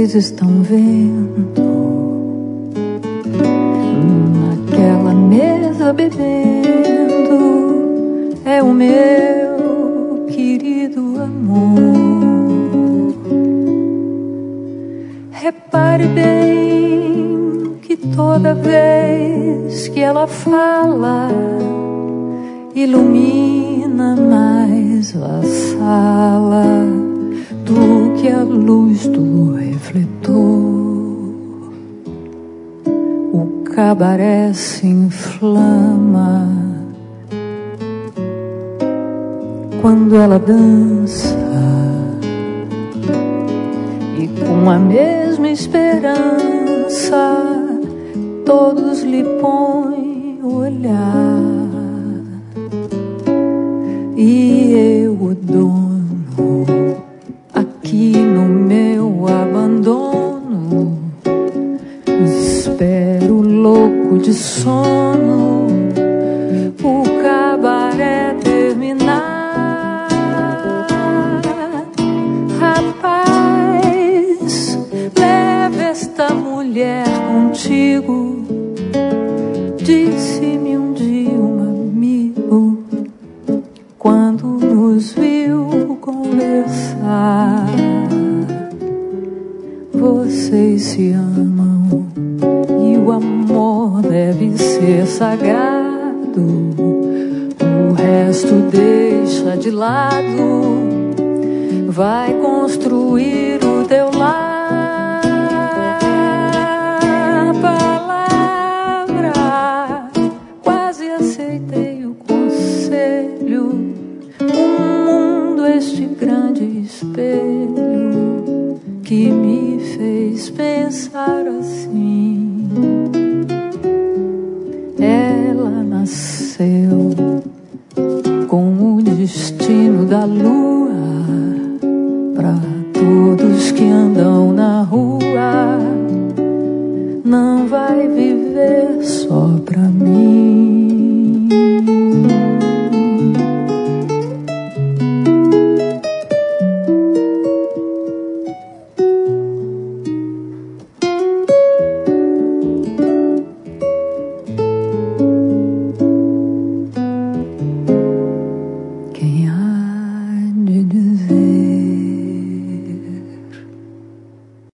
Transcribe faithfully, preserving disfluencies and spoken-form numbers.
vocês estão vendo, naquela mesa bebendo, é o meu querido amor. Repare bem que toda vez que ela fala, ilumina mais a sala do que a luz do refletor. O cabaré se inflama quando ela dança, e com a mesma esperança todos lhe põem o olhar. E eu, o dono, aqui no meu abandono, espero louco de sono o cabaré terminar. Rapaz, leve esta mulher contigo, disse-me um dia um amigo quando nos viu conversar. Vocês se amam e o amor deve ser sagrado, o resto deixa de lado, vai construir o teu lar. Palavra, quase aceitei o conselho, um mundo, este grande espelho que me fez pensar assim. Ela nasceu com o destino da lua, pra todos que andam na rua, não vai viver só pra mim.